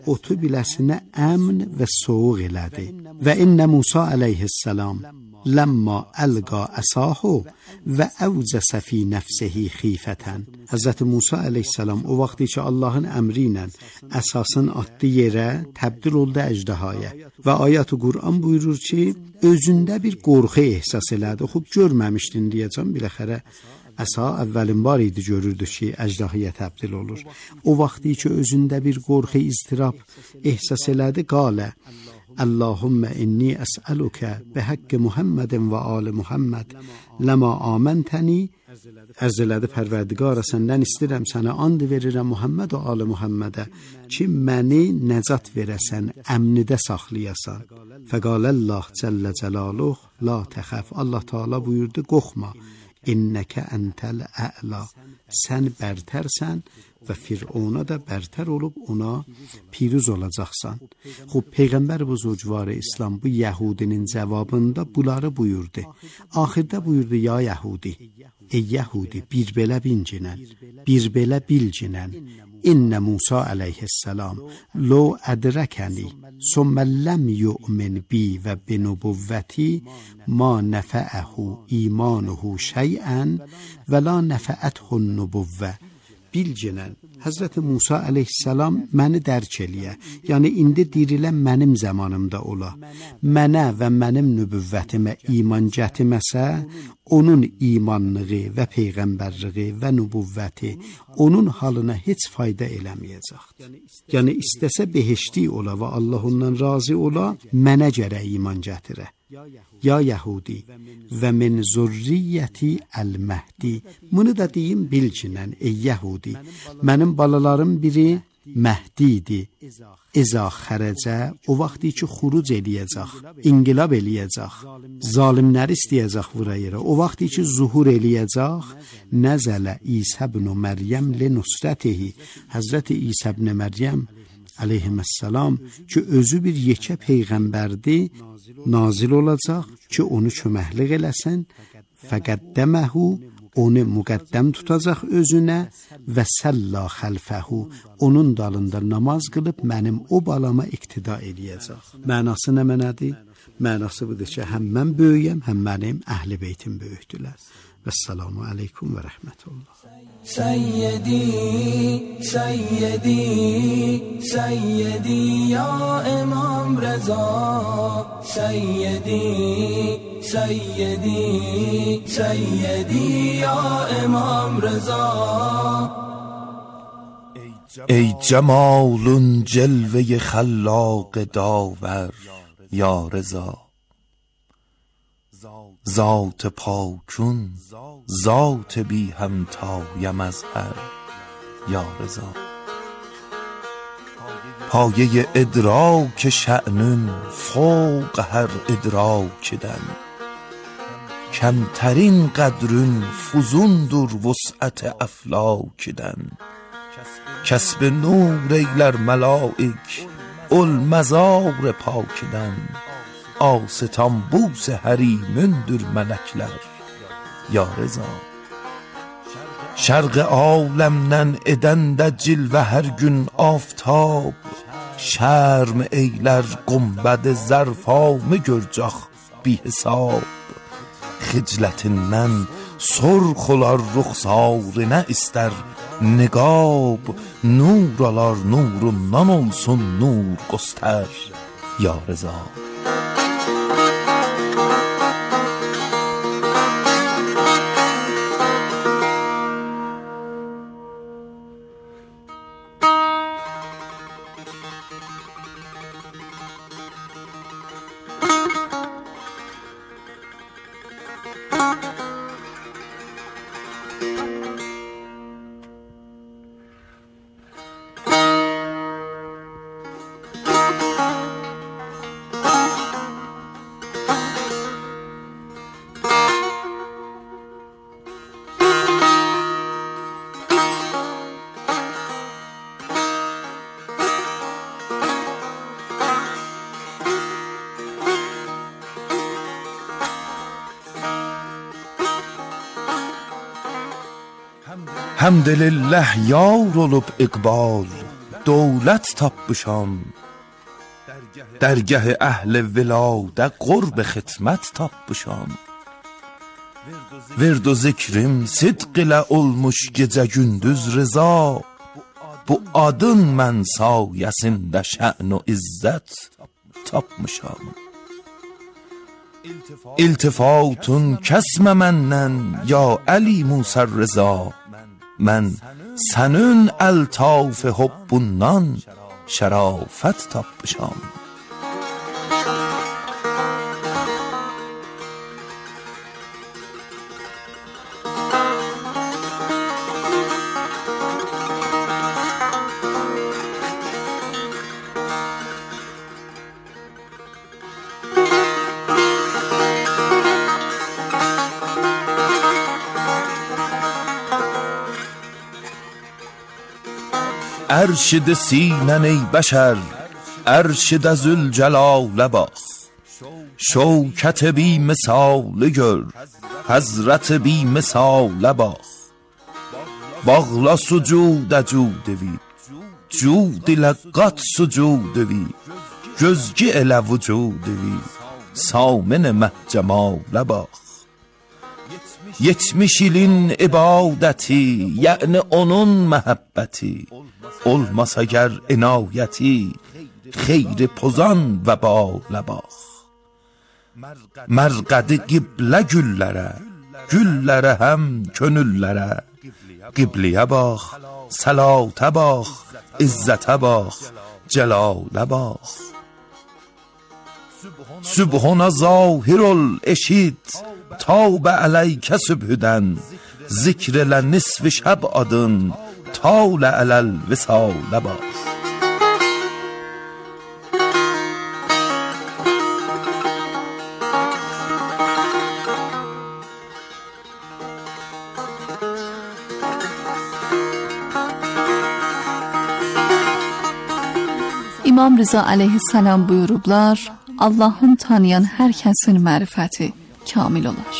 otu biləsinə əmn və soğuq elədi. Və innə Musa əleyhissalam ləmma əlqa əsahu və əvcəsə fi nəfsihi xifətən. Həzrəti Musa əleyhissalam o vaxtı ki Allahın əmri ilə əsasını atdı yerə, təbdil oldu əjdahaya. Və ayət-i Qur'an buyurur ki, özündə bir qorxu ehsas elədi. Xub görməmişdin deyəcəm, biləxərə əsa əvvəlin var idi, görürdü ki, əjdahaya təbdil olur. O vaxtı ki özündə bir qorxu, iztirab ehsas elədi, qalə Allahümmə inni əsəlukə bəhəqqi Muhammedin və ali Muhammed ləma aməntəni. Ərz elədi, Pərverdigara, səndən istəyirəm, sənə and verirəm Muhammed və ali Muhammedə ki, məni nəcat verəsən, əmnidə saxlayasan. Fəqaləllah cəllə cəlaluh la təxəf. Allah Teala buyurdu, qorxma. İnnəkə əntəl ə'la. Sən bərtərsən və Fir'ona da bərtər olub ona piruz olacaqsan. Xub, Peyğəmbər buzurgvarı İslam bu Yəhudinin cavabında bunları buyurdu. Axirdə buyurdu, ya Yəhudi, ey Yəhudi, bir belə bincinən, bir belə bilcinən. İnnə Musa əleyhissalam lo ədrəkəni sümmə ləm yu'min bi və binubuvvəti ma nəfəəhu imanuhu şeyən və la nəfəəthu nubuvvə. Bilcinən, Həzrəti Musa əleyhissalam məni dərk eləyə, yəni indi dirilən mənim zamanımda ola, mənə və mənim nübüvvətimə iman gətirməsə, onun imanlığı və peyğəmbərliği və nübüvvəti onun halına heç fayda eləməyəcəkdir. Yəni istəsə behişti ola və Allah ondan razı ola, mənə gərək iman gətirə. Ya Yəhudi və min zurriyyəti əl-Məhdi. Bunu da deyim bilcinən, ey Yəhudi, mənim balalarım biri Məhdidir. İza xərəcə, o vaxtı ki xuruc eləyəcək, inqilab eləyəcək, zalimləri istəyəcək vura yerə, o vaxtı ki zuhur eləyəcək, nəzələ İsə ibn Məryəm li nusrətihi. Həzrəti İsə ibn Məryəm əleyhissalam ki özü bir yekə peyğəmbərdir, nazil olacaq ki onu köməklik eləsən, fəqəddəməhu, onu müqəddəm tutacaq özünə və səlla xəlfəhu, onun dalında namaz qılıb mənim o balama iqtida eləyəcək. Mənası nə mənədir? Mənası budur ki, həm mən böyüyəm, həm mənim əhl-i beytim böyükdülər. Vəssalamu aleykum və rəhmətullah. Seyyidi, Seyyidi, Seyyidi ya İmam Reza. Seyyidi, Seyyidi, Seyyidi ya İmam Reza. ای جمالun جلوه خلاق داور یا رضا. ذات پاکون ذات بی همتای مظهر یا رضا. پایه ادراک شأنون فوق هر ادراکدن. کمترین قدرون فزوندر وسعت افلاکدن. کسب نور ایلر ملائک المزار پاکدن. آستان بوس هریمندür melekler ya Reza. Şərq aləmdən edəndə cilvə hər gün aftab. Şərm eylər qumbəd zərfamı görcək bi hesab. Xiclətindən sorx olar ruxsarına istər niqab. Nur alar nurundan olsun nur göstər ya Reza. Həmdülillah yar olub iqbal, دولت tapmışam درگه اهل ولاده قرب خدمت tapmışam ورد و ذکرم صدق ilə olmuş gecə gündüz rıza bu adın mən sayəsində şən و izzət tapmışam İltifatun kəsmə məndən ya Əli Musa Rıza mən sənin əltaf hubbundan şərafət tapmışam ارشد سینن ای بشر ارشد ذوالجلال باخ شوکت بی مثال gör حضرت بی مثال باخ باغلا sucud cudvi cud ilə qat sucudvi gözgü elə vücudvi samin məhcemal bax 70 ilin ibadəti yəni onun məhəbbəti olmasa گر inayəti xeyri pozan və bağla bax mərqədi qiblə güllərə həm könüllərə qibliyə bax salata bax izzətə bax cəlalə bax sübhana zahir ol eşit tavbə əleykə sübhüdən zikr elə nisf şəb adın طال علی الوصال باخ İmam Rıza aleyhisselam buyurublar, Allah'ın tanıyan hər kəsin mərifəti kamil olar.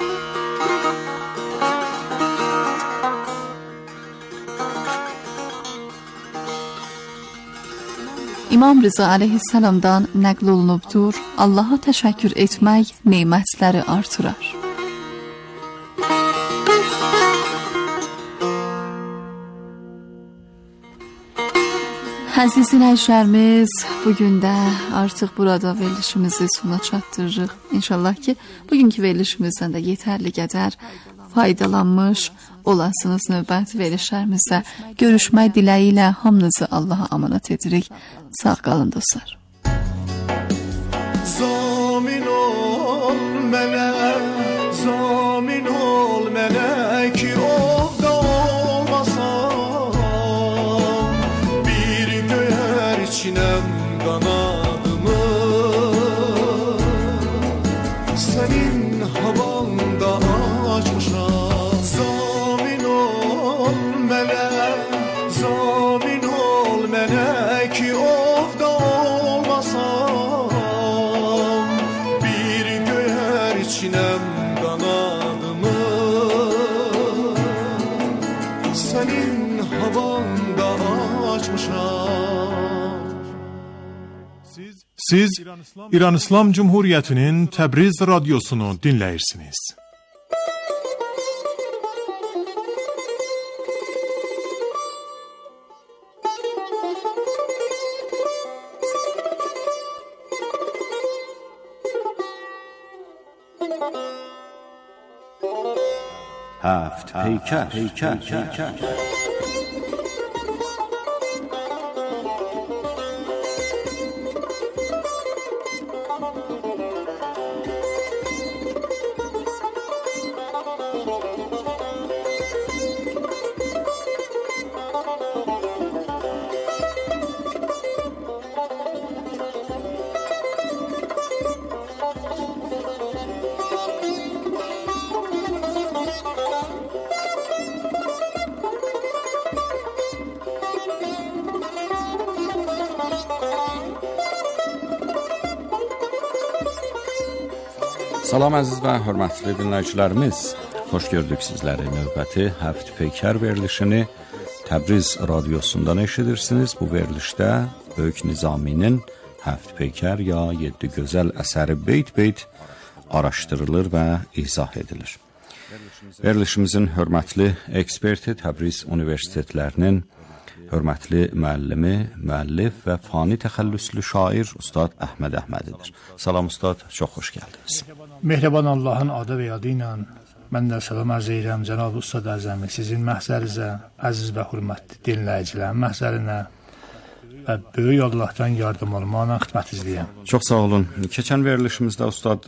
İmam Rıza aleyhisselamdan nəql olunubdur, Allaha təşəkkür etmək nemətləri artırar. Əziz dinləyicilərimiz, bugün də artıq burada verilişimizi sona çatdırırıq. İnşallah ki, bugünkü verilişimizdən də yetərli qədər faydalanmış olasınız. Növbəti verilişlərimizdə görüşmək diləyi ilə hamınızı Allaha amanat edirik. Sağ qalın dostlar. Zamin ol mənə, zamin ol mənə ki ovda olmasam bir göyər içinəm qanadımı sənin havanda açmışam. Zamin ol mənə, zamin ol mənə ki ovda olmasam bir göyər içinəm qanadımı sənin havanda açmışam. Siz İran İslam Cumhuriyeti'nin Təbriz radyosunu dinləyirsiniz. هفت پیکر Salam əziz və hörmətli dinləyicilərimiz, xoş gördük sizləri. Növbəti Həft Peykər verilişini Təbriz radiosundan eşidirsiniz. Bu verilişdə Böyük Nizaminin Həft Peykər ya 7 gözəl əsəri beyt-beyt araşdırılır və izah edilir. Verilişimizin hörmətli eksperti Təbriz Universitetlərinin hörmətli müəllimi, müəllif və fani təxəllüslü şair Ustad Əhməd Əhmədidir. Salam Ustad, çox xoş gəldiniz. Mehriban Allahın adı və yadı ilə mən də salam arz edirəm Cənab Ustad Əzəmi, sizin məhzərinizə, əziz və hörmətli dinləyicilərin məhzərinə və böyük Allahdan yardım olmağına xidmətinizdəyəm. Çox sağ olun. Keçən verilişimizdə Ustad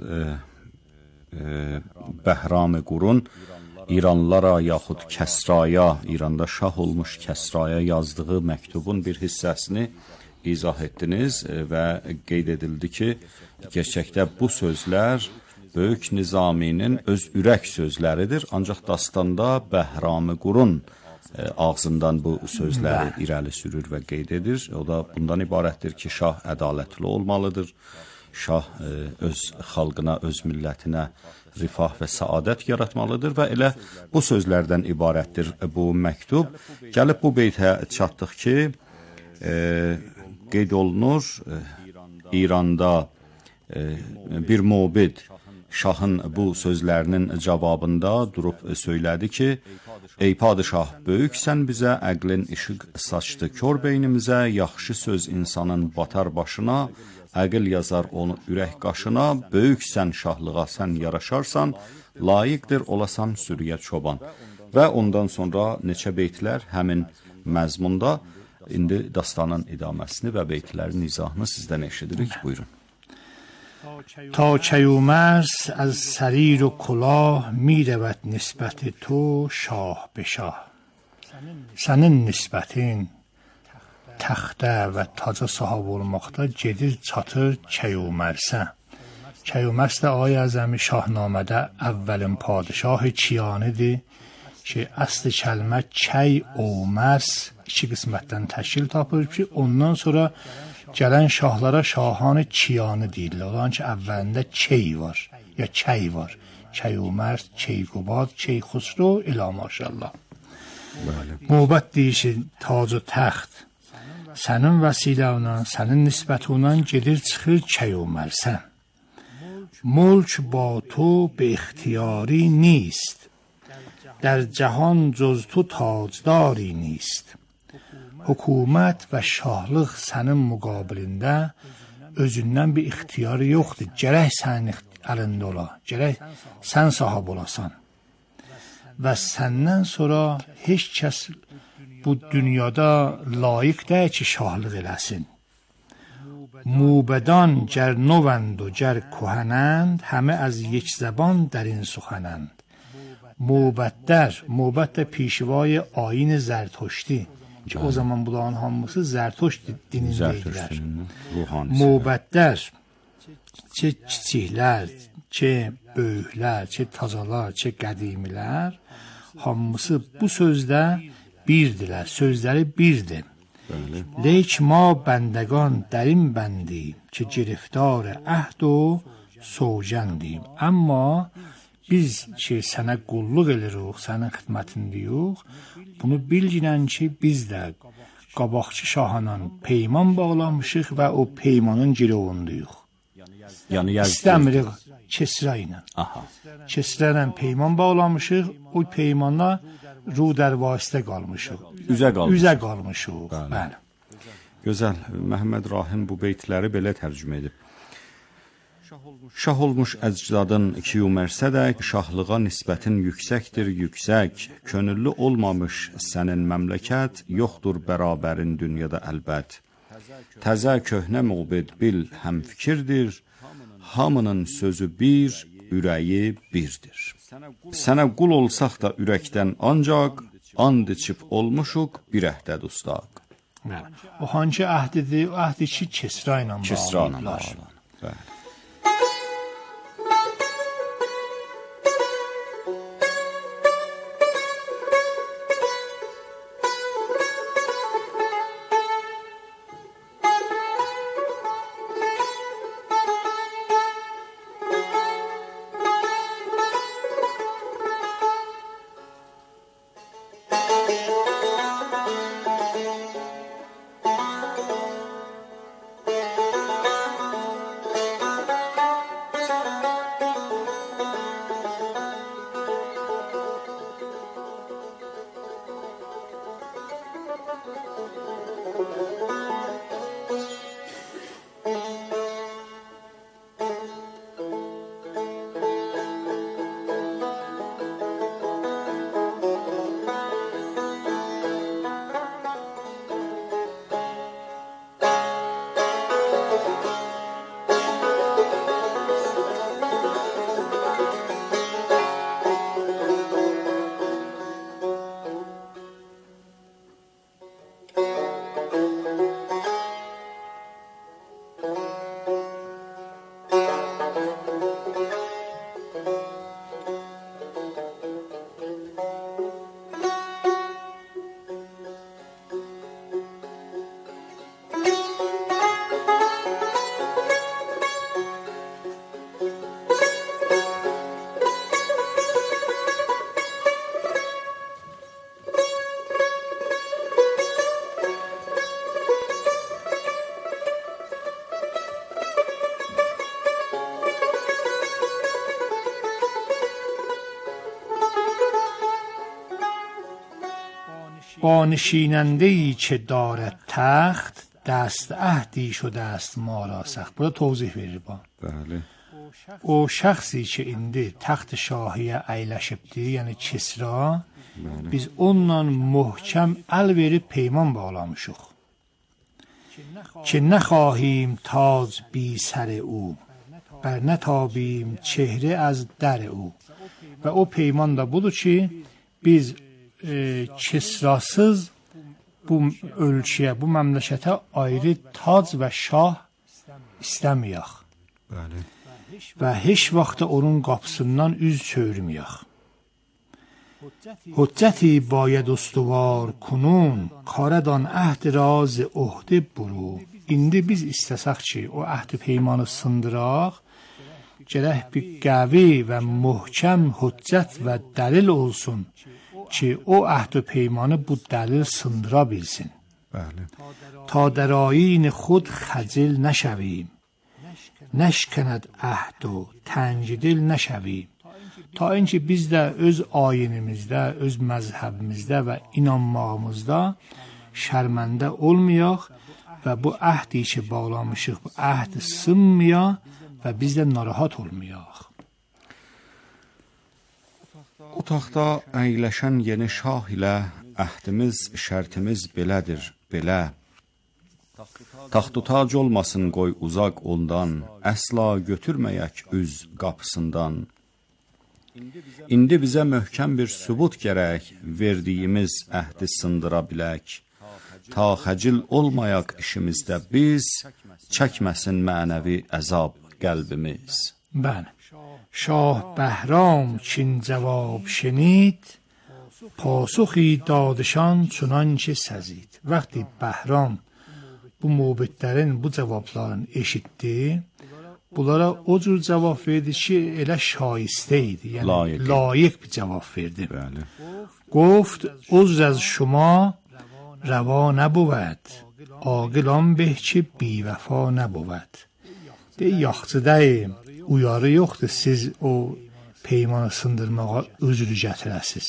Bəhram-ı Qurun İranlılara yaxud Kəsraya, İranda şah olmuş Kəsraya yazdığı məktubun bir hissəsini izah etdiniz və qeyd edildi ki, gerçəkdə bu sözlər Böyük Nizaminin öz ürək sözləridir, ancaq dastanda Bəhram-ı Qurun ağzından bu sözləri irəli sürür və qeyd edir. O da bundan ibarətdir ki, şah ədalətli olmalıdır, şah öz xalqına, öz millətinə rifah və saadət yaratmalıdır və elə bu sözlərdən ibarətdir bu məktub. Gəlib bu beytə çatdıq ki, qeyd olunur, İranda bir mubid şahın bu sözlərinin cavabında durub söylədi ki, ey padişah, böyüksən bizə, əqlin işıq saçdı kör beynimizə, yaxşı söz insanın batar başına, əqil yazar onu ürək qaşına, böyüksən şahlığa sən yaraşarsan, layiqdir olasan sürüyə çoban. Və ondan sonra neçə beytlər həmin məzmunda, indi dastanın idaməsini və beytlərin izahını sizdən eşidirik, buyurun. تا کیومرث از سریر و کلاه می رود نسبت تو شاه به شاه Sənin nisbətin təxtə və taca sahib olmaqda gedir çatır Keyumərsə. Keyumərsə də Ay Əzəmi Şahnamədə əvvəlin padişahı Çiyanidir ki, əsli kəlmə Keyumərs iki qismətdən təşkil tapır ki, ondan sonra gələn şahlara şahanı Çiyani deyirlər. Olan ki, əvvəlində Key var, ya Key var. Keyumərz, Keyqubad, Keyxusro, ilə maşallah. Mubət deyişi, tac-ı təxt, sənin vəsiləvlə, sənin nisbətunla gedir çıxır Keyumərsə. Mulk ba tu be ixtiyari نیست در جهان جز تو تاجداری نیست. Hökumət və şahlıq sənin müqabilində özündən bir ixtiyarı yoxdur. Gərək sənin əlində ola, gərək sən sahib olasan. Və səndən sonra heç kəs bu dünyada layiq deyil ki, şahlıq eləsin. موبدان گر نوند و گر کهنند همه از یک زبان در این سخنند. موبد پیشوای آیین زرتشتی ki o zaman bunların hamısı Zərtoş dinindəyilər. Mubədlər, ki kiçiklər, ki böyüklər, ki tacalar, ki qədimilər, hamısı bu sözdə birdirlər, sözləri birdir. Leyk ma bəndəqan dərin bəndiyim ki, giriftar əhd o sovcəndiyim. Amma biz ki, sənə qulluq edirik, sənin xidmətindəyik, bunu bilginən ki, biz də qabaqçı şahla peyman bağlamışıq və o peymanın girovundayıq. İstəmirik Kesra ilə. Kesra ilə peyman bağlamışıq, o peymanla rudər vasitə qalmışıq. Üzə qalmışıq. Bəli. Gözəl. Məhəmməd Rahim bu beytləri belə tərcümə edib. Şah olmuş əcdadın Keyumərsə də şahlığa nisbətin yüksəkdir, yüksək. Könüllü olmamış sənin məmləkət, yoxdur bərabərin dünyada əlbət. Təzə köhnə mubid bil həmfikirdir, hamının sözü bir, ürəyi birdir. Sənə qul olsaq da ürəkdən ancaq, and içib olmuşuq bir əhdə dustaq. O hangi əhdidir? O əhdi ki, Kesra ilə bağlıdırlar. با نشیننده‌ای که دارد تخت، دست عهدی شده است ما را سخت. burada توضیح verir bu. Bəli. O şəxsi ki indi taxt şahiyə əyləşibdir, yəni Kisra, biz onunla möhkəm əl verib peyman bağlamışıq. Ki nəxahim tac bi sər o, bər nətabim çehre az dər o. Və o peyman da budur ki, biz Kisrasız bu ölkəyə, bu məmləkətə ayrı tac və şah istəməyək. Bəli. Və heç vaxt onun qapısından üz çevirməyək. Hüccəti bayəd ustuvar kunun, karadan əhd raz uhdə buru. İndi biz istəsək ki, o əhd peymanı sındıraq, gərək bir qəvi və möhkəm hüccət və dəlil olsun ki, o əhd peymanı bu dəlil sındıra bilsin. Bəli. Ta در آیین خود خجل نشویم، نشکند عهد و تنگ دل نشویم. تا اینکه biz də öz ayinimizdə, öz məzhəbimizdə və inanmağımızda şərməndə olmayaq və bu əhdi ki bağlamışıq, bu əhd sınmaya və biz də narahat olmayaq. O taxta əyləşən yeni şah ilə əhdimiz, şərtimiz belədir, belə. Taxtu tac olmasın qoy uzaq ondan, əsla götürməyək üz qapısından. İndi bizə möhkəm bir sübut gərək, verdiyimiz əhdi sındıra bilək. Ta xəcil olmayaq işimizdə biz, çəkməsin mənəvi əzab qəlbimiz. Bəli. شاه بهرام چین جواب شنید، پاسخی دادشان چنانچه سزید. وقتی بهرام bu mübitlərin bu cavablarını eşitdi, bunlara o cür cavab verdi ki, elə şayisته idi, yəni layiq bir cavab verdi. Bəli. گفت عذر از شما روا نبود، عاقل آن به که بی وفا نبود. De yaxçıdayım, uyarı yoxdur, siz o peymanı sındırmağa özrü gətirəsiz.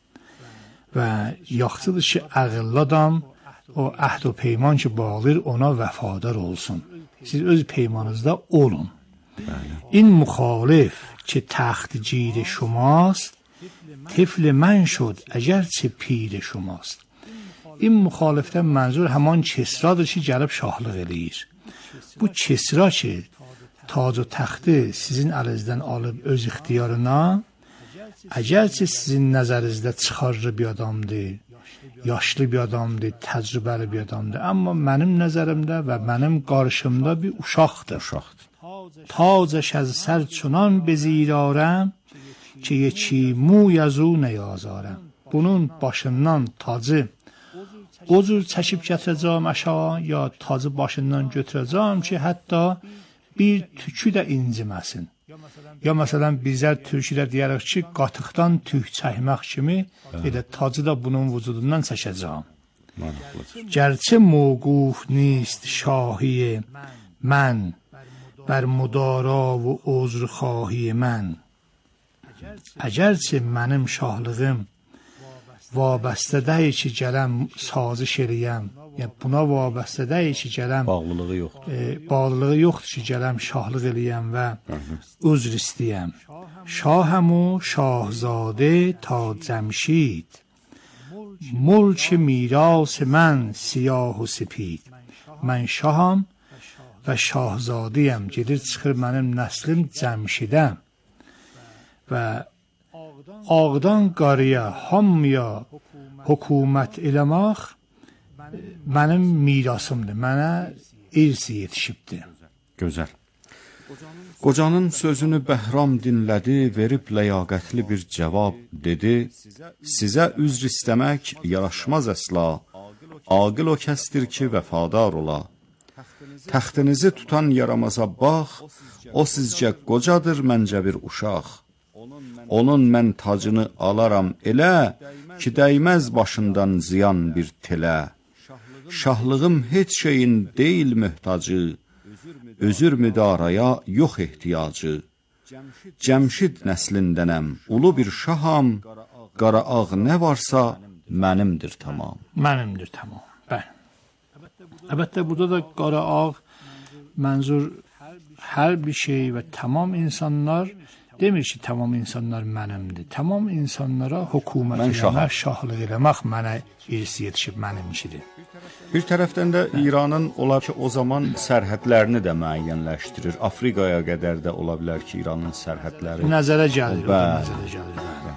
Və yaxçıdır ki, ağıllı adam o əhd و peyman ki bağlayır, ona vəfadar olsun. Siz öz peymanınızda olun. این مخالف که تخت گیر شماست، طفل من شد اگرچه پیر شماست. این مخالفdən mənzur həman Kisradır ki, gəlib şahlıq eləyir. Bu Kisra ki, tac و taxtı sizin əlinizdən alıb öz ixtiyarına, əgərçə sizin nəzərinizdə çıxarıcı bir adamdır, yaşlı bir adamdır, təcrübəli bir adamdır, amma mənim nəzərimdə və mənim qarşımda bir uşaqdır. Tacəş از سر چنان bezirarəm ki, yeki موی از او نیازارəm. Bunun başından tacı o cür çəkib gətirəcəm aşağı, ya tacı başından götürəcəm ki, hətta bir tükü də inciməsin. Ya məsələn, bizlər türküdə deyərək ki, qatıqdan tük çəkmək kimi, elə tacı da bunun vücudundan çəkəcəm. Gərçə موقوف نیست شاهی من، بر مدارا و عذرخواهی من. Əgərçə mənim şahlığım vabəstə deyil ki, gələm sazış eləyəm, yəni buna vabəstə deyil ki, gələm bağlılığı yoxdur ki, gələm şahlıq eləyəm və üzr istəyəm. Şahəm o şahzadə ta cəmşid، ملک میراث من سیاه و سپید. Mən şaham və şahzadəyəm, gedir çıxır mənim nəslim cəmşidəm və ağdan qarıya, hamıya hökumət eləmək mənim mirasımdır, mənə irsi yetişibdir. Gözəl. Qocanın sözünü Bəhram dinlədi, verib ləyaqətli bir cavab dedi. Sizə üzr istəmək yaraşmaz əsla, aqil o kəsdir ki, vəfadar ola. Təxtinizi tutan yaramaza bax, o sizcə qocadır, məncə bir uşaq. Onun mən tacını alaram elə, ki dəyməz başından ziyan bir telə. Şahlığım heç şeyin deyil möhtacı, özür müdaraya yox ehtiyacı. Cəmşid nəslindənəm, ulu bir şaham, qara ağ nə varsa mənimdir tamam. Mənimdir tamam. Bəli. Əlbəttə burada da qara ağ mənzur hər bir şey və tamam insanlar demir ki, tamam insanlar mənimdir. Tamam insanlara hökumət eləmək, şahlıq eləmək mənə irsi yetişib mənimkidir. Bir tərəfdən də İranın olar ki, o zaman sərhədlərini də müəyyənləşdirir. Afrikaya qədər də ola bilər ki, İranın sərhədləri nəzərə gəlir. Nəzərə gəlir.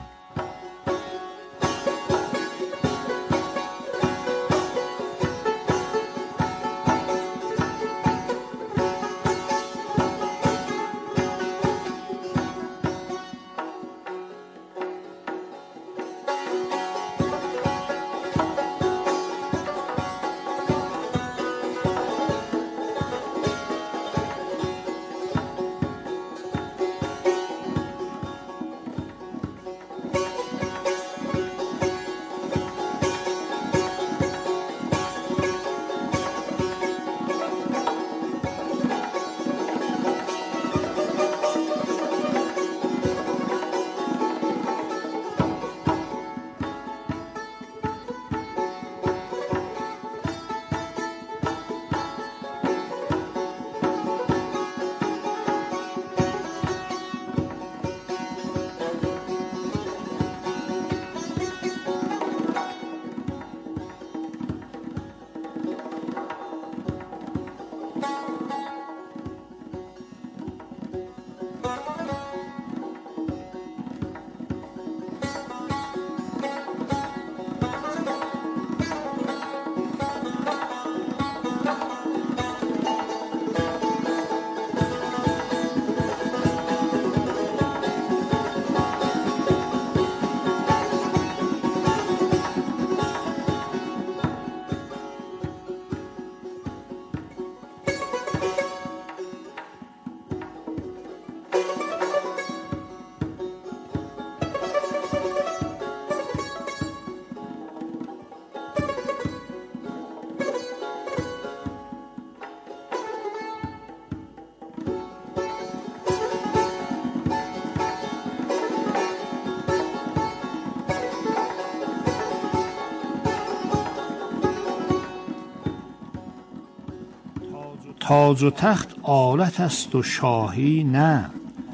تاج و تخت آلت است و شاهی نه،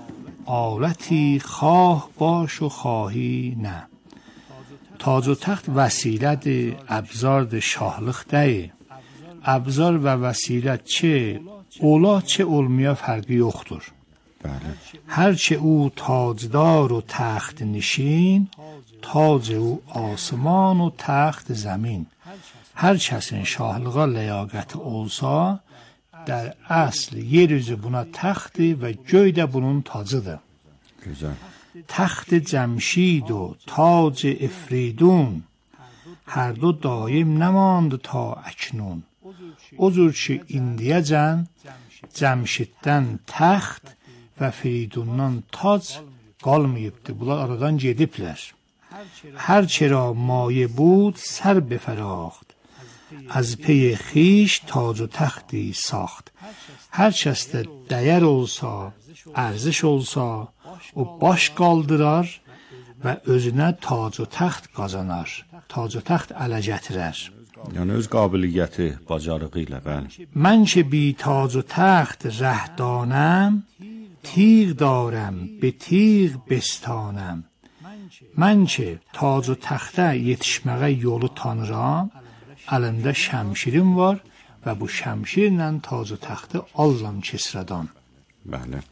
آلتی خواه باش و خواهی نه. تاج و تخت vəsilədir, əbzardır, şahlıq deyil. Əbzar və vəsilə çə ola, çə olmaya fərqi yoxdur. Bəli. Hərçə o tacdar و تخت نشین، تاج او آسمان و تخت زمین. Hər kəsin şahlığa ləyaqəti olsa, در اصل yeryüzü buna təxtdir və göy də bunun tacıdır. Güzel. تخت جمشید و تاج افریدون، هر دو daim نماند تا اکنون. O cür ki indiyəcən Cəmşiddən təxt və Firidundan tac qalmayıbdır. Bunlar aradan gediblər. Hər çərə maye بود سر بفراخت، از پی خیش تاج و تختی ساخت. Hər kəsdə dəyər olsa, ərziş olsa, o baş qaldırar və özünə tac و təxt qazanar. Tac و təxt ələ gətirər. Yəni öz qabiliyyəti, bacarığı ilə, bəli. من که بی تاج و تخت ره دانم، تیغ دارم به تیغ بستانم. من که tac و təxtə yetişməyə yolu tanıram, əlimdə şəmşirim var və bu şəmşirlə tac و təxti allam kisradan. Bəli.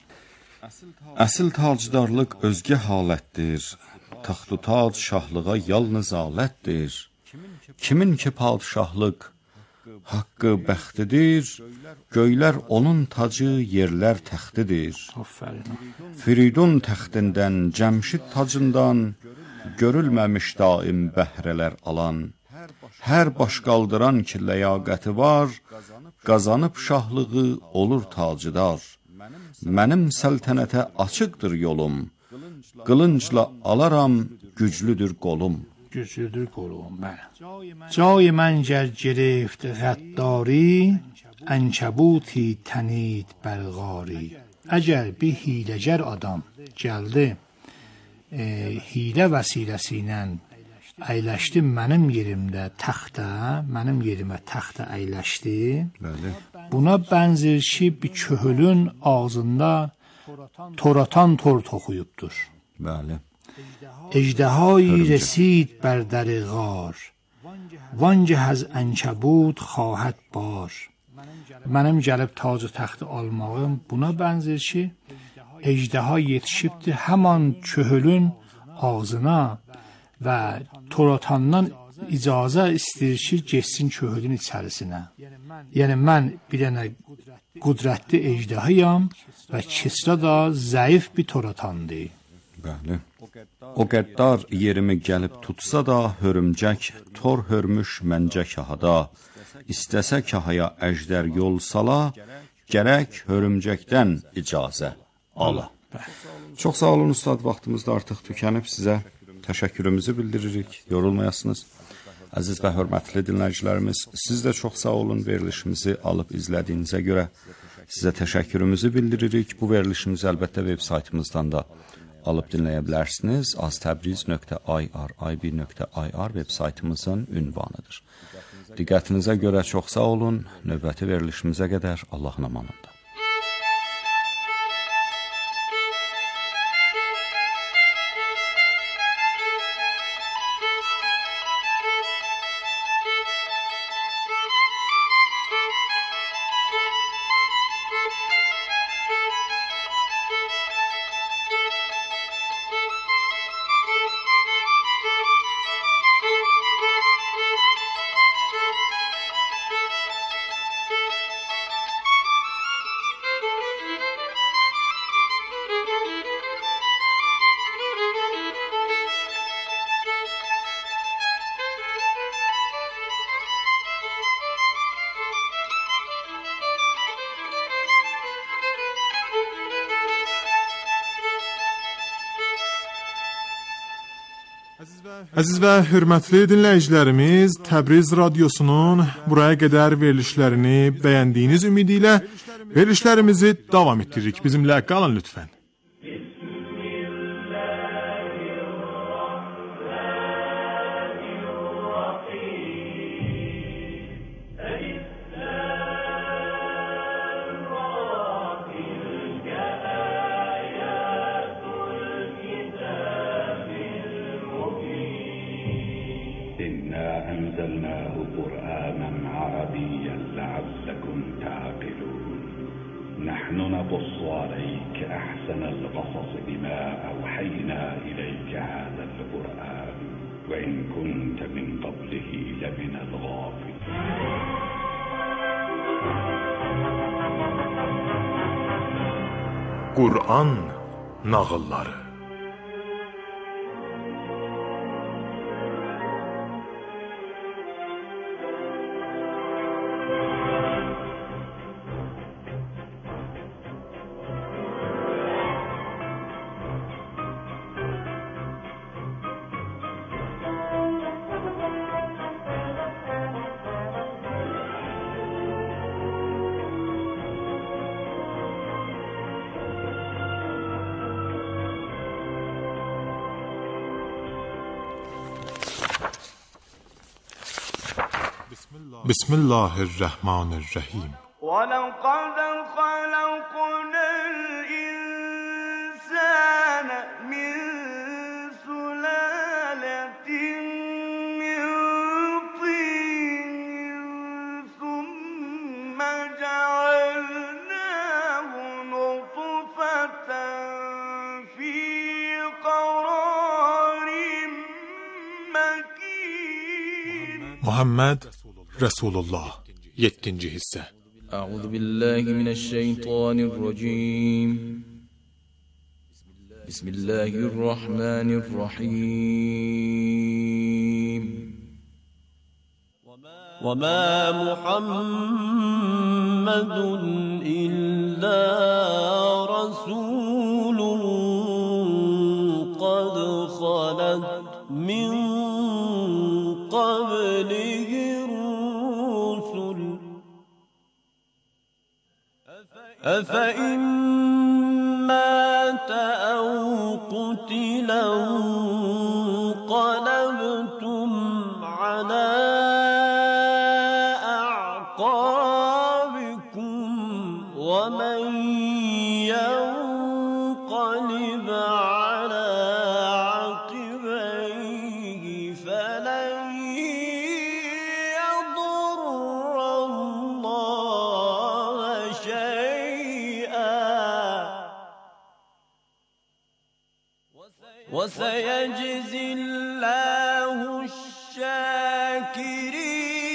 Əsl tacdarlıq özgə halətdir. Taxt و tac şahlığa yalnız alətdir. Kimin ki padşahlıq haqqı bəxtidir, göylər onun tacı, yerlər təxtidir. Firidun təxtindən, Cəmşid tacından görülməmiş daim bəhrələr alan. Hər baş qaldıran ki ləyaqəti var, qazanıb şahlığı olur tacıdar. Mənim səltənətə açıqdır yolum, qılıncla alaram, güclüdür qolum. Güclüdür qolum, bəli. Cay mən گر گرفت غداری، عنکبوتی تنید بلغاری. Əgər bir hiləgər adam gəldi, hilə vəsiləsi ilə əyləşdi mənim yerimdə taxta, mənim yerimə taxta əyləşdi. Bəli. Buna bənzər ki, bir köhülün ağzında toratan tor toxuyubdur. Bəli. اژدهایی رسید بر در غار وانگه از عنکبوت خواهد بار. Mənim gəlib tacı taxtı almağım buna bənzər ki, ejdaha yetişibdi həman köhülün ağzına və toratandan icazə istəyir ki, geçsin köhülün içərisinə. Yəni mən bir dənə qudrətli ejdahıyam və Kisra da zəif bir toratandır. Bəli. O qəddar yerimi gəlib tutsa da, hörümcək tor hörmüş məncə kahada. İstəsə kahaya əjdər yol sala, gərək hörümcəkdən icazə ala. Çox sağ olun ustad, vaxtımız da artıq tükənib, sizə təşəkkürümüzü bildiririk, yorulmayasınız. Əziz və hörmətli dinləyicilərimiz, siz də çox sağ olun, verilişimizi alıb izlədiyinizə görə sizə təşəkkürümüzü bildiririk. Bu verilişimizi əlbəttə veb saytımızdan da alıb dinləyə bilərsiniz. aztabriz.ir veb saytımızın ünvanıdır. Diqqətinizə görə çox sağ olun. Növbəti verilişimizə qədər Allahın amanında. Əziz və hörmətli dinləyicilərimiz, Təbriz radiosunun buraya qədər verilişlərini bəyəndiyiniz ümidi ilə verilişlərimizi davam etdiririk. Bizimlə qalın lütfən. أنزلناه قرآنا عربيا لعلكم تعقلون نحن نقص عليك أحسن القصص بما أوحينا إليك هذا القرآن وإن كنت من قبله لمن الغافلين. Qur'an nağılları. بسم الله الرحمن الرحیم. ولقد خلقنا الإنسان من سلالة من طين ثم جعلناه نطفة في قرار مكين. Muhammed Resulullah 7. hissə. Əuzu billahi mineşşeytanirracim. Bismillahirrahmanirrahim. Və mə Muhammedun illə rasulun qad xalat min qablihi أفإن مات أو قتل انقلبتم ومن ينقلب على عقبيه فلن يضر الله شيئا وسيجزي الله الشاكرين.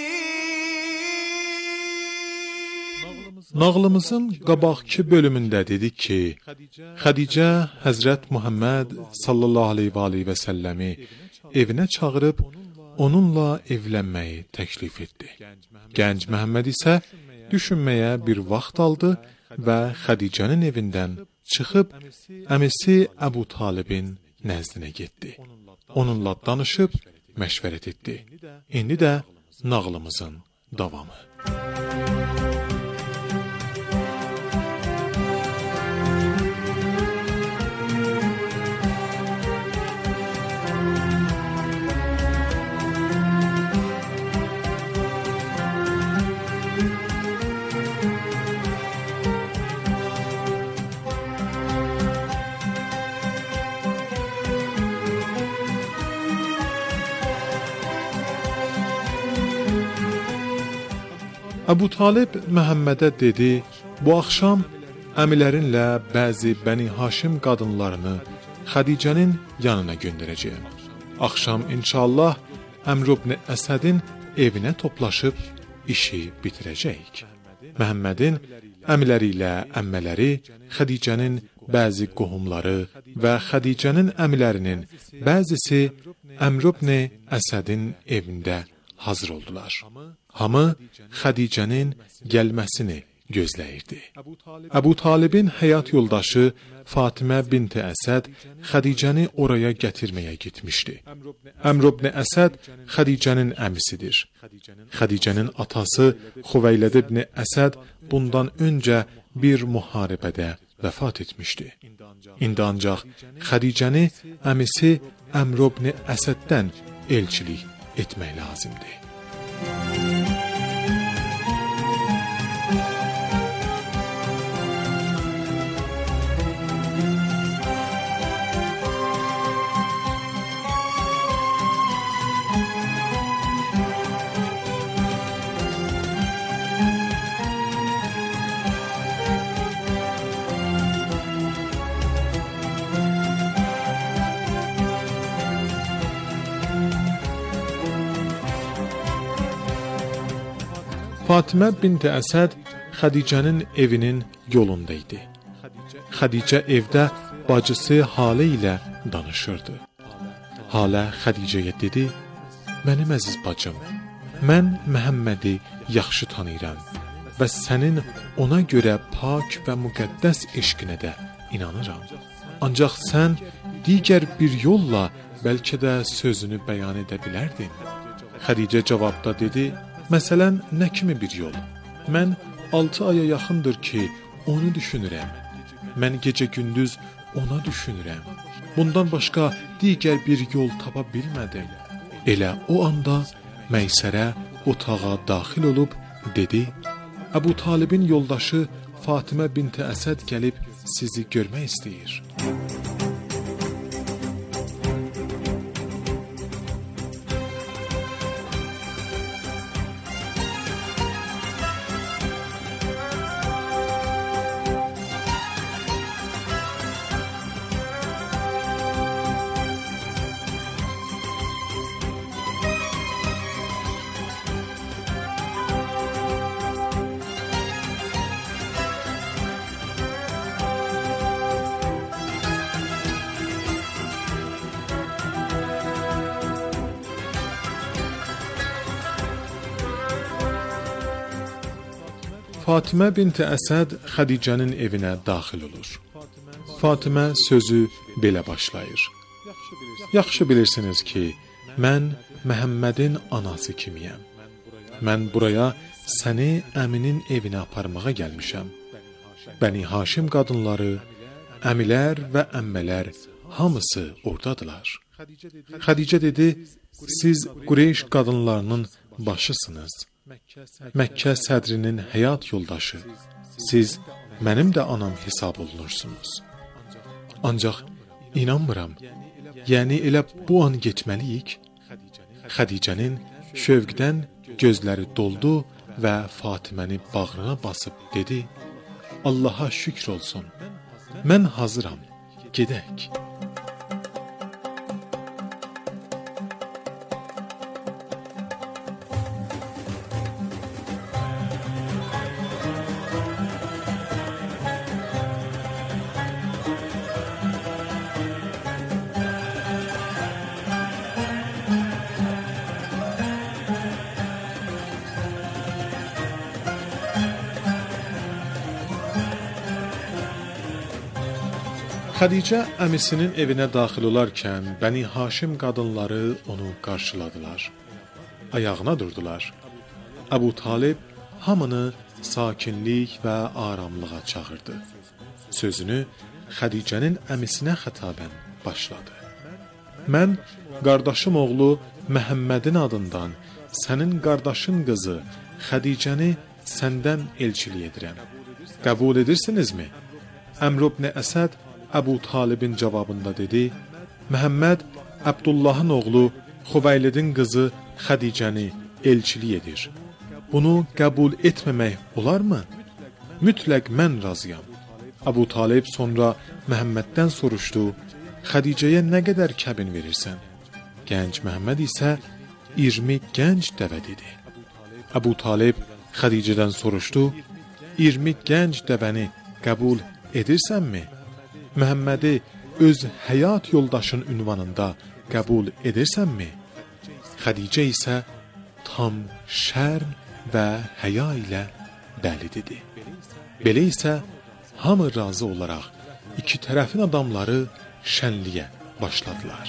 Nağlımızın qabaqki bölümündə dedik ki, Xədicə Həzrət Muhammed sallallahu aleyhi və səlləmi evinə çağırıb onunla evlənməyi təklif etdi. Gənc Məhəmməd isə düşünməyə bir vaxt aldı və Xədicənin evindən çıxıb əmisi Əbu Talibin nəzdinə getdi. Onunla danışıb məşvərət etdi. İndi də nağlımızın davamı. Əbu Talib Məhəmmədə dedi, bu axşam əmilərinlə bəzi Bəni Haşim qadınlarını Xədicənin yanına göndərəcəyəm. Axşam inşallah Əmr ibn Əsədin evinə toplaşıb işi bitirəcəyik. Məhəmmədin əmiləri ilə əmmələri, Xədicənin bəzi qohumları və Xədicənin əmilərinin bəzisi Əmr ibn Əsədin evində hazır oldular. Hamı Xədicənin gəlməsini gözləyirdi. Əbu Talibin həyat yoldaşı Fatimə binti Əsəd Xədicəni oraya gətirməyə getmişdi. Əmr ibn Əsəd Xədicənin əmisidir. Xədicənin atası Xuveyləd ibn Əsəd bundan öncə bir müharibədə vəfat etmişdi. İndi ancaq Xədicəni əmisi Əmr ibn Əsəddən elçilik etmək lazımdır. Fatimə binti Əsəd Xədicənin evinin yolunda idi. Xədicə evdə bacısı Halə ilə danışırdı. Halə Xədicəyə dedi, mənim əziz bacım, mən Məhəmmədi yaxşı tanıyıram və sənin ona görə pak və müqəddəs eşqinə də inanıram. Ancaq sən digər bir yolla bəlkə də sözünü bəyan edə bilərdin. Xədicə cavabda dedi, məsələn, nə kimi bir yol? Mən 6 aya yaxındır ki, onu düşünürəm. Mən gecə-gündüz ona düşünürəm. Bundan başqa digər bir yol tapa bilmədim. Elə o anda Məysərə otağa daxil olub dedi, Əbu Talibin yoldaşı Fatimə binti Əsəd gəlib sizi görmək istəyir. Fatimə binti Əsəd Xədicənin evinə daxil olur. Fatimə sözü belə başlayır. Yaxşı bilirsiniz ki, mən Məhəmmədin anası kimiyəm. Mən buraya səni əminin evinə aparmağa gəlmişəm. Bəni Haşim qadınları, əmilər və əmmələr hamısı oradadılar. Xədicə dedi, siz Qureyş qadınlarının başısınız. Məkkə sədrinin həyat yoldaşı. Siz mənim də anam hesab olunursunuz. Ancaq inanmıram. Yəni elə bu an getməliyik. Xədicənin şövqdən gözləri doldu və Fatiməni bağrına basıb dedi: Allaha şükr olsun. Mən hazıram. Gedək. Xədicə əmisinin evinə daxil olarkən Bəni Haşim qadınları onu qarşıladılar. Ayağına durdular. Əbu Talib hamını sakinlik və aramlığa çağırdı. Sözünü Xədicənin əmisinə xətabən başladı. Mən qardaşım oğlu Məhəmmədin adından sənin qardaşın qızı Xədicəni səndən elçilik edirəm. Qəbul edirsinizmi? Əmr ibn Əsəd Əbu Talibin cavabında dedi: Məhəmməd Abdullahın oğlu Xuveylidin qızı Xədicəni elçilik edir. Bunu qəbul etməmək olarmı? Mütləq mən razıyam. Əbu Talib sonra Məhəmməddən soruşdu: Xədicəyə nə qədər kəbin verirsən? Gənc Məhəmməd isə 20 gənc dəvə dedi. Əbu Talib Xədicədən soruşdu: 20 gənc dəvəni qəbul edirsənmi? Məhəmmədi öz həyat yoldaşın ünvanında qəbul edirsənmi? Xədicə isə tam şərm və həya ilə bəli dedi. Belə isə hamı razı olaraq iki tərəfin adamları şənliyə başladılar.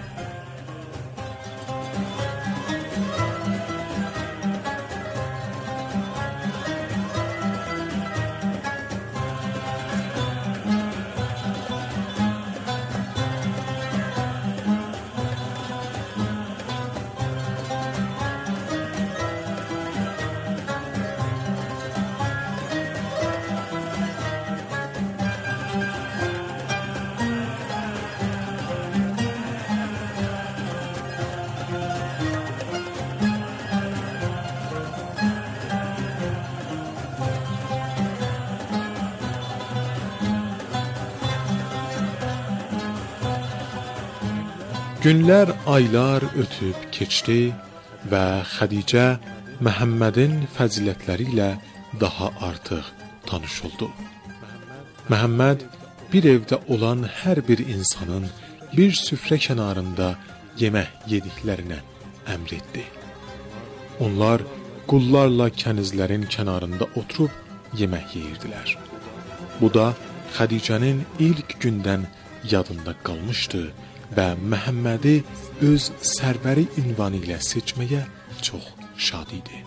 Günlər, aylar ötüb keçdi və Xədicə Məhəmmədin fəzilətləri ilə daha artıq tanış oldu. Məhəmməd bir evdə olan hər bir insanın bir süfrə kənarında yemək yediklərinə əmr etdi. Onlar qullarla kənizlərin kənarında oturub yemək yeyirdilər. Bu da Xədicənin ilk gündən yadında qalmışdı və Məhəmmədi öz sərvəri ünvanı ilə seçməyə çox şad idi.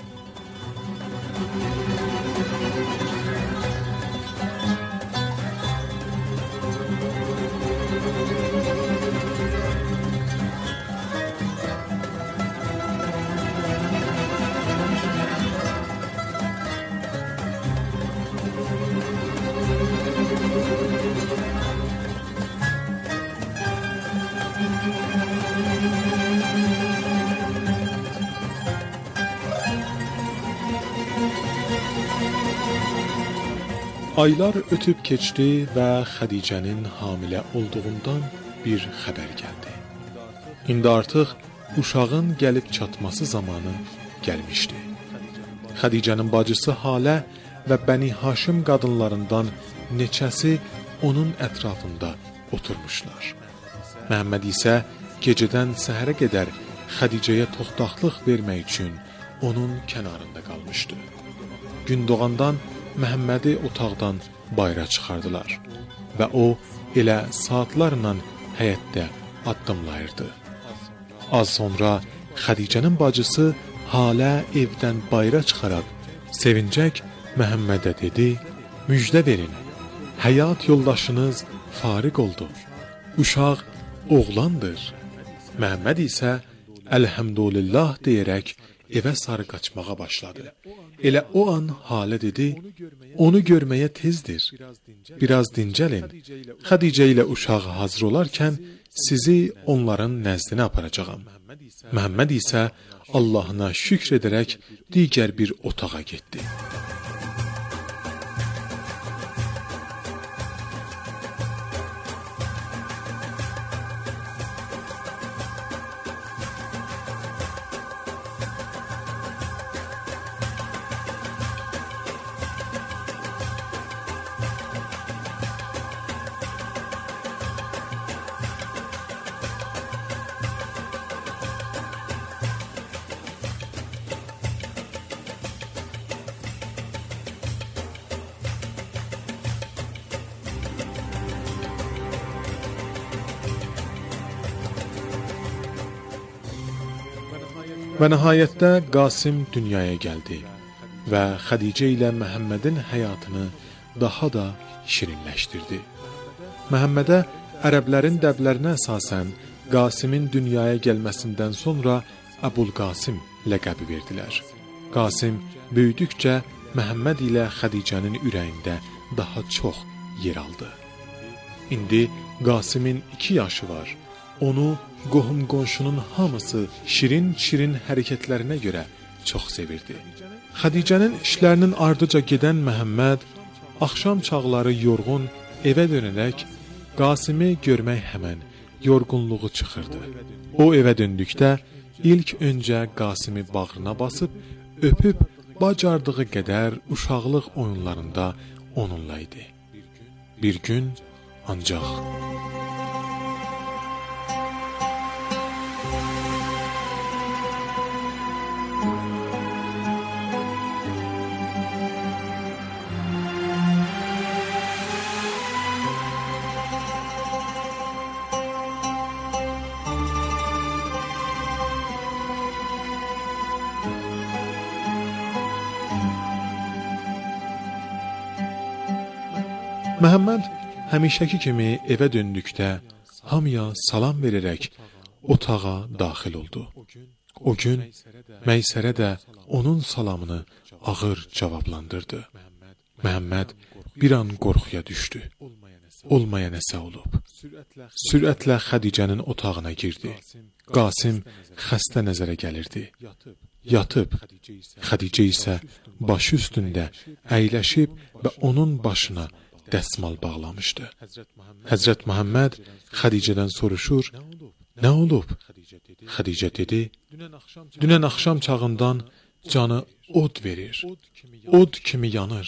Aylar ötüb keçdi və Xədicənin hamilə olduğundan bir xəbər gəldi. İndi artıq uşağın gəlib çatması zamanı gəlmişdi. Xədicənin bacısı Halə və Bəni Haşim qadınlarından neçəsi onun ətrafında oturmuşlar. Məhəmməd isə gecədən səhərə qədər Xədicəyə toxtaqlıq vermək üçün onun kənarında qalmışdı. Gün doğandan Məhəmmədi otaqdan bayıra çıxardılar və o elə saatlarla həyətdə addımlayırdı. Az sonra Xədicənin bacısı Halə evdən bayıra çıxaraq sevincək Məhəmmədə dedi: Müjdə verin, həyat yoldaşınız fariq oldu. Uşaq oğlandır. Məhəmməd isə əlhəmdülillah deyərək evə sarı qaçmağa başladı. Elə o an Halə dedi, onu görməyə tezdir. Biraz dincəlin. Xədicə ilə uşağı hazır olarkən sizi onların nəzdinə aparacağam. Məhəmməd isə Allahına şükr edərək digər bir otağa getdi. Və nəhayətdə Qasim dünyaya gəldi və Xədicə ilə Məhəmmədin həyatını daha da şirinləşdirdi. Məhəmmədə ərəblərin dəvlərinə əsasən Qasimin dünyaya gəlməsindən sonra Əbul-Qasim ləqəbi verdilər. Qasim böyüdükcə Məhəmməd ilə Xədicənin ürəyində daha çox yer aldı. İndi Qasimin 2 yaşı var. Onu qohum-qonşunun hamısı şirin-şirin hərəkətlərinə görə çox sevirdi. Xədicənin işlərinin ardıca gedən Məhəmməd axşam çağları yorğun evə dönərək Qasimi görmək həmən yorğunluğu çıxırdı. O evə döndükdə ilk öncə Qasimi bağrına basıb öpüb bacardığı qədər uşaqlıq oyunlarında onunla idi. Bir gün ancaq Məhəmməd həmişəki kimi evə döndükdə hamıya salam verərək otağa daxil oldu. O gün Məysərə də onun salamını ağır cavablandırdı. Məhəmməd bir an qorxuya düşdü. Olmaya nəsə olub. Sürətlə Xədicənin otağına girdi. Qasim xəstə nəzərə gəlirdi. Yatıb. Xədicə isə başı üstündə əyləşib və onun başına dəsmal bağlamışdı. Həzrət Məhəmməd Xədicədən soruşur, nə olub? Xədicə dedi, dünən axşam çağından canı od verir, od kimi yanır.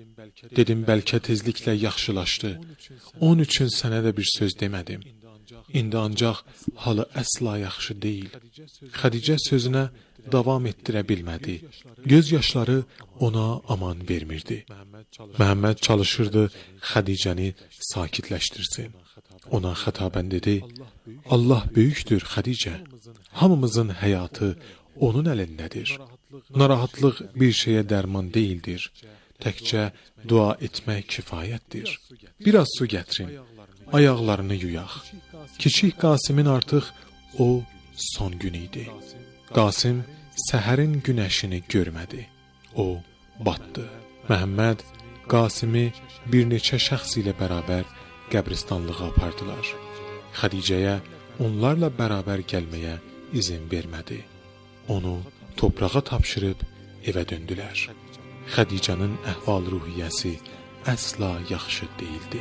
Dedim, bəlkə tezliklə yaxşılaşdı, onun üçün sənə də bir söz demədim. İndi ancaq halı əsla yaxşı deyil. Xədicə sözünə davam etdirə bilmədi. Göz yaşları ona aman vermirdi. Məhəmməd çalışırdı Xədicəni sakitləşdirsin. Ona xətabən dedi, Allah böyükdür Xədicə, hamımızın həyatı onun əlindədir. Narahatlıq bir şeyə dərman deyildir. Təkcə dua etmək kifayətdir. Biraz su gətirin, ayaqlarını yuyaq. Kiçik Qasimin artıq o son günü idi. Qasim səhərin günəşini görmədi. O batdı. Məhəmməd Qasimi bir neçə şəxs ilə bərabər qəbristanlığa apardılar. Xədicəyə onlarla bərabər gəlməyə izin vermədi. Onu torpağa tapşırıb evə döndülər. Xədicənin əhval-ruhiyyəsi əsla yaxşı deyildi.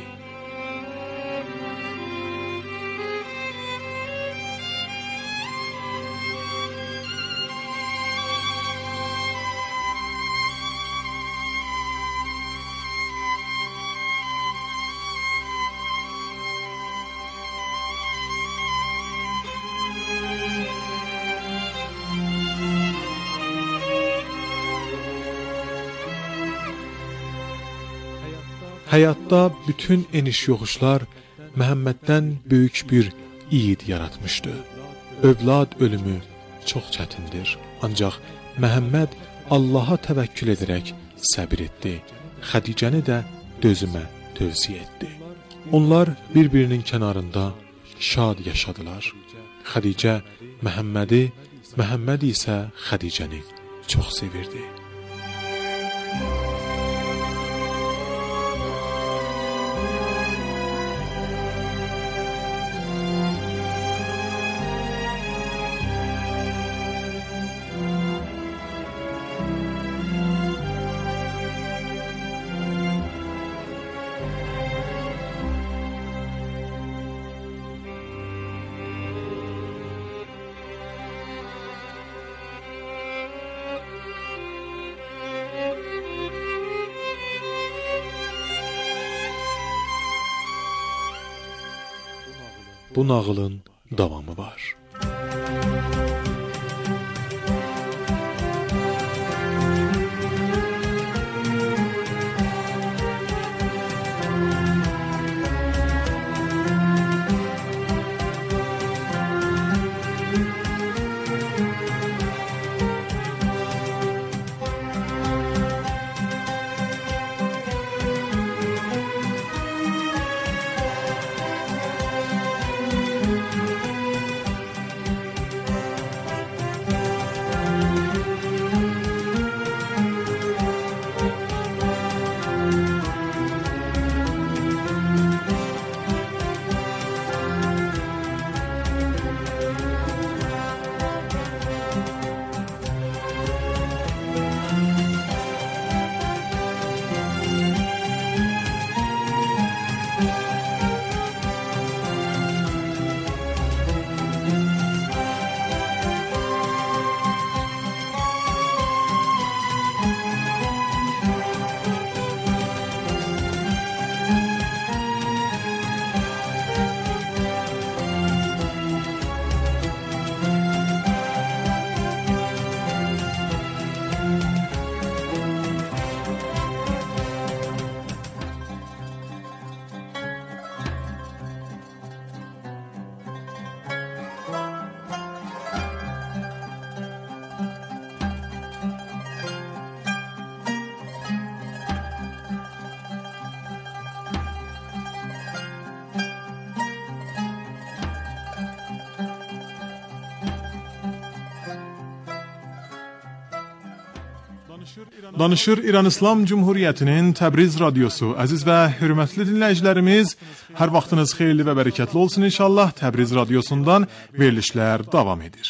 Həyatda bütün eniş-yoxuşlar Məhəmməddən böyük bir iyid yaratmışdı. Övlad ölümü çox çətindir. Ancaq Məhəmməd Allaha təvəkkül edərək səbir etdi. Xədicəni də dözümə tövsiyə etdi. Onlar bir-birinin kənarında şad yaşadılar. Xədicə Məhəmmədi, Məhəmməd isə Xədicəni çox sevirdi. Bu nağılın davamı var. Danışır İran İslam Cumhuriyyətinin Təbriz radiosu. Əziz və hörmətli dinləyicilərimiz, hər vaxtınız xeyirli və bərəkətli olsun inşallah. Təbriz radiosundan verilişlər davam edir.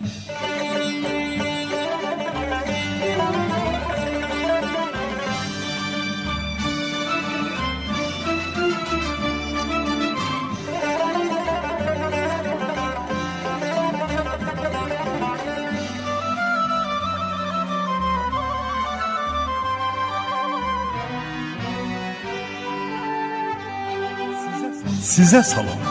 Sizə salam.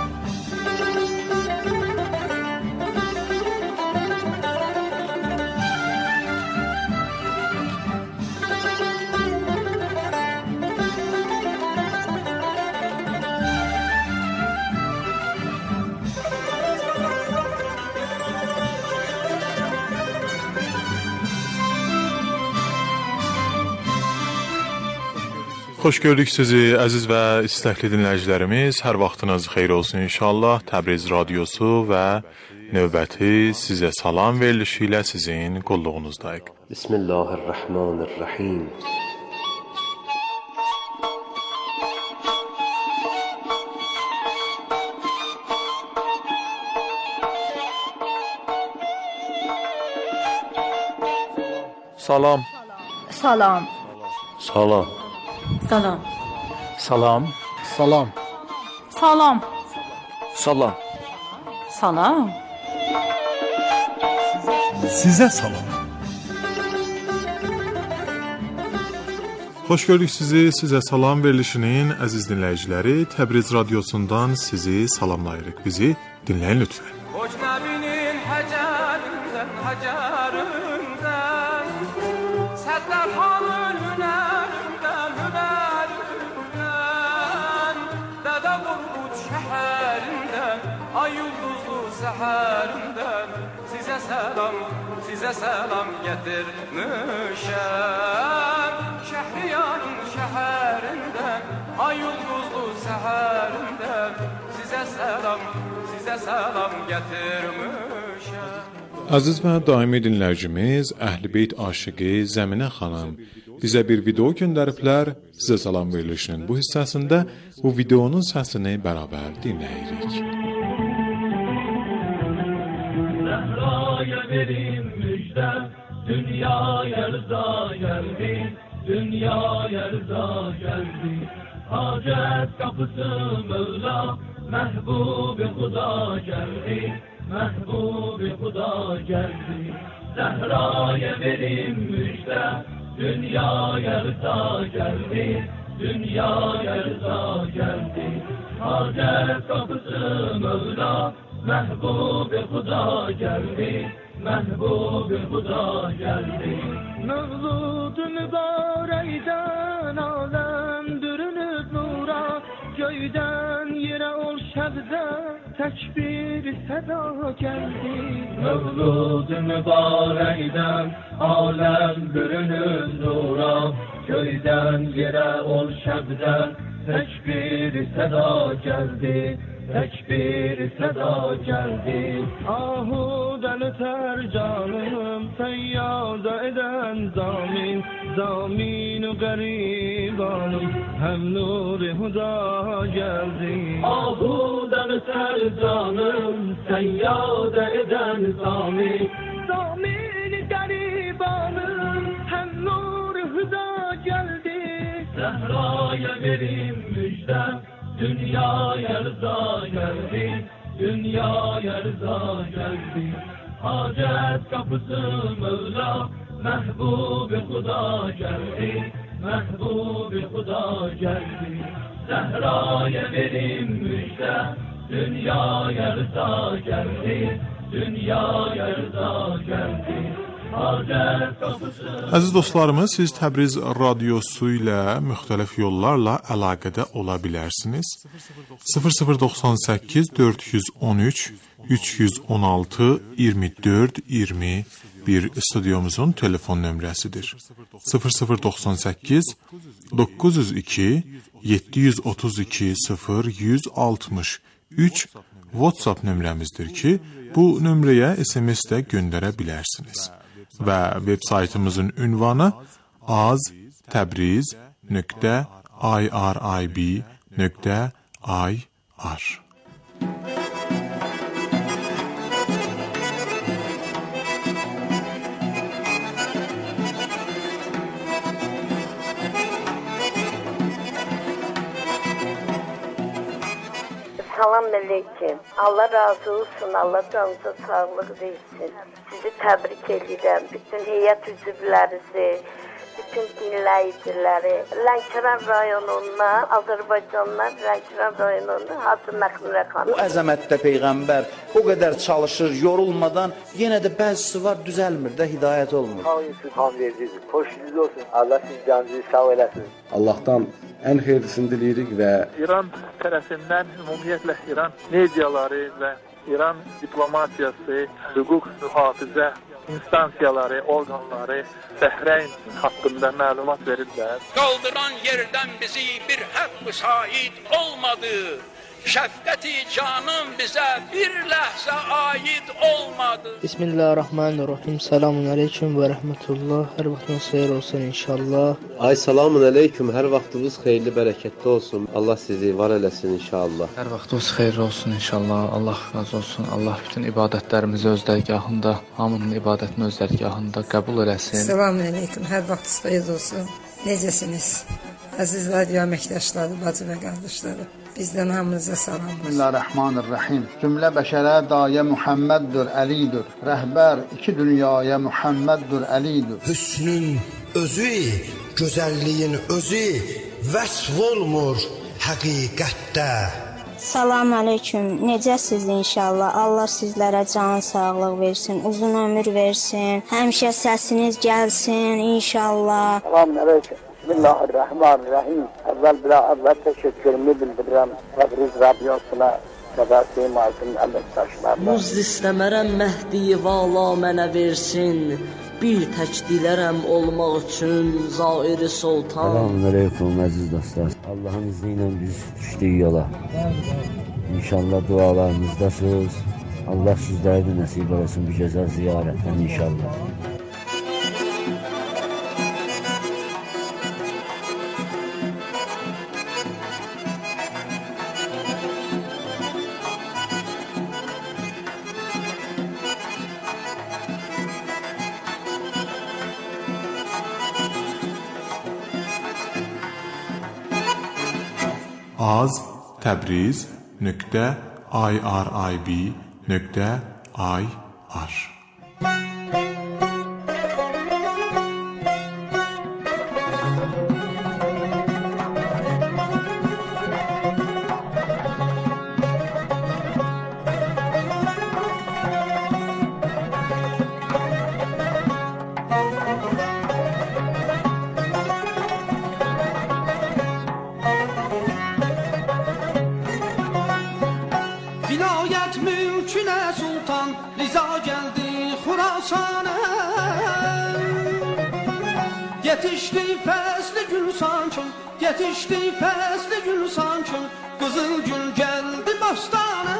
Xoş gördük sizi əziz və istəkli dinləyicilərimiz. Hər vaxtınız xeyir olsun inşallah. Təbriz radiosu və növbəti sizə salam verilişi ilə sizin qulluğunuzdayıq. Bismillahirrahmanirrahim. Salam. Salam. Salam. Salam. Salam. Salam. Salam. Salam. Salam. Sizə salam. Xoş gördük sizi. Sizə salam verilişinin əziz dinləyiciləri. Təbriz radiosundan sizi salamlayırıq. Bizi dinləyin lütfən. Ecnəbinin həcərindən, həcərindən, sədlər halın hünərindən, hünərindən, Dədə Qorqud şəhərindən, ay ulduzlu səhərindən, sizə salam gətirmişəm. Şəhriyarın şəhərindən, ay ulduzlu səhərindən, sizə salam gətirmişəm. Aziz və daimi dinləyicimiz Əhl-i Beyt aşiqi Zəminə xanım bizə bir video göndəriblər. Sizə salam verilişinin bu hissəsində bu videonun səsini bərabər dinləyirik. Zehra'ya verim müjde, dünyaya rıza geldi, dünyaya rıza geldi. Hacet kapısı Mevla, Mehbub-i Huda geldi, Mehbub-i Huda geldi. Zehra'ya verim müjde, dünyaya rıza geldi, dünyaya rıza geldi. Hacet kapısı Mevla, Mehbub-i Huda geldi, Mehbub-i Huda geldi. Mevlud-u mübareyden alem bürünüp nura, göyden yere ol şebde tekbir seda geldi. Mevlud-u mübareyden alem bürünüp nura, göyden yere ol şebde tekbir seda geldi. Tekbir seda geldi. Ahuden öter canım, feyyada eden zamin, zamin-u garibanım, hem nur-i huda geldi. Ahuden öter canım, feyyada eden zamin, zamin-i garibanım, hem nur-i huda geldi. Zehra'ya verim müjde, dünyaya rıza geldi, dünyaya rıza geldi. Hacet kapısı Mevla, Mehbub-i Huda geldi, Mehbub-i Huda geldi. Zehra'ya verim müjde, dünyaya rıza geldi, dünyaya rıza geldi. Əziz dostlarımız, siz Təbriz radiosu ilə müxtəlif yollarla əlaqədə ola bilərsiniz. 0098 413 316 24 21 studiomuzun telefon nömrəsidir. 0098 902 732 0163 WhatsApp nömrəmizdir ki, bu nömrəyə SMS də göndərə bilərsiniz. Və web saytımızın ünvanı aztabriz.irib.ir. Salam aleyküm. Allah razı olsun. Allah canınıza sağlık versin. Sizi təbrik edirəm. Bütün heyət üzvlərinizi, bütün dinləyiciləri. Lənkəran rayonundan, Azərbaycandan Lənkəran rayonundan Hacı Məxmurə xanım. O əzəmətdə Peyğəmbər o qədər çalışır, yorulmadan, yenə də bəzisi var düzəlmir də, hidayət olmur. Hamı vericidir. Xoşunuz olsun. Allah siz canınızı sağ eləsin. Allah'tan en hayırlısını diləyirik və İran tərəfindən ümumiyyətlə İran mediaları və İran diplomatiyası, hüquq mühafizə instansiyaları, orqanları Bəhreyn haqqında məlumat verirlər. Qaldıran yerdən bizi bir haqq müsait olmadı. Şəfqəti canım bizə bir ləhzə aid olmadı. Bismillahirrahmanirrahim. Selamun aleyküm və rəhmətullah. Hər vaxtınız xeyir olsun inşallah. Ay salamun aleyküm. Hər vaxtınız xeyirli, bərəkətli olsun. Allah sizi var eləsin inşallah. Hər vaxtınız xeyir olsun inşallah. Allah razı olsun. Allah bütün ibadətlərimizi öz dərgahında, hamının ibadətini öz dərgahında qəbul eləsin. Selamun aleyküm. Hər vaxtınız xeyir olsun. Necəsiniz? Əziz radio əməkdaşları, bacı və qardaşları. Bizdən hamınıza salam. Bismillahirrahmanirrahim. Cümlə bəşərə dayə Muhammeddur, Əlidir. Rəhbər iki dünyaya Muhammeddur, Əlidir. Hüsnün özü, gözəlliyin özü vəsf olmur həqiqətdə. Salam aleyküm. Necəsiz inşallah? Allah sizlərə can sağlıq versin, uzun ömür versin. Həmişə səsiniz gəlsin inşallah. Salam aleyküm. Bismillahirrahmanirrahim. Əvvəl təşəkkürümü bildirirəm Təbriz radiosuna və Seymasın əməkdaşlarına. Muz istəmərəm Məhdi vala mənə versin. Bir tək dilərəm olmaq üçün Zairi Sultan. Selamun aleyküm əziz dostlar. Allah'ın izni ilə biz düşdük yola. İnşallah dualarınızdasınız. Allah sizlere de nasip olsun bu güzel ziyaretten inşallah. az.təbriz.irib.ir Vilayet mülküne sultan Riza geldi Khurasan'a. Yetişti fesli gül sancın, yetişti fesli gül sancın, kızıl gül geldi bostana.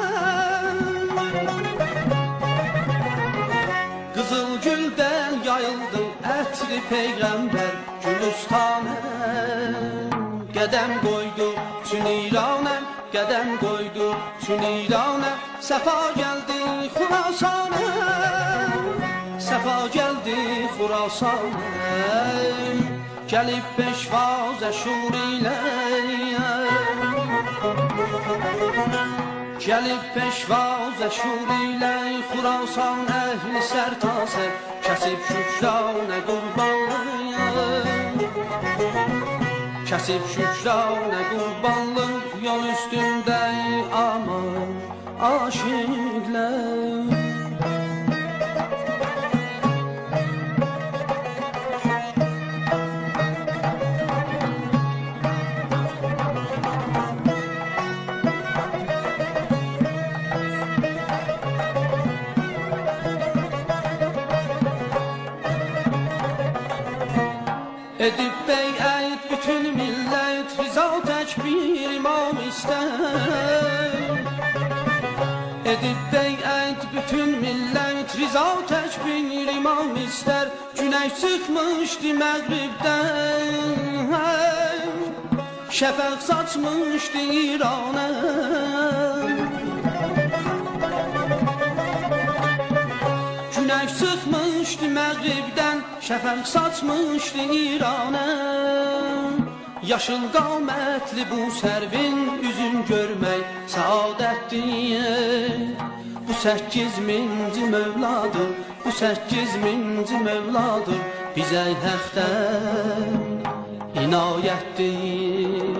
Kızıl gülden yayıldı etli peygamber Gülüstan'a. Qədəm qoydu tün İran'a, qədəm qoydu tün İran'a. Səfa gəldi Xurasan'a, səfa gəldi Xurasan'a. Gəlib peşvaz əşur ilə, gəlib peşvaz əşur ilə. Xurasan əhli sərtasər kəsib şükranə qurbanlıq, kəsib şükranə qurbanlıq. Yol üstündə aman aşıqlər. Edib beyət bütün millət Riza tək bir imam istər. Edib beyət bütün millət Riza tək bir imam istər. Günəş çıxmışdı məğribdən, şəfəq saçmışdı İran'a. Günəş çıxmışdı məğribdən, şəfəq saçmışdı İran'a. Yaşıl qamətli bu sərvin üzün görmək səadətdir. Bu 8000-ci mövladır, bu 8000-ci mövladır. Bizə həqdən inayətdir.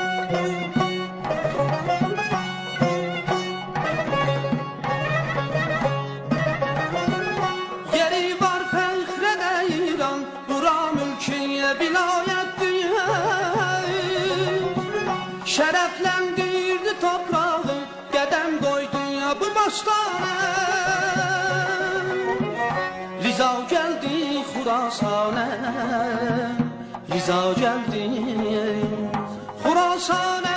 Şərəfləndirdi toprağı, qədəm qoydu ya bu bostana. Riza gəldi Xurasan'a, Riza gəldi Xurasan'a.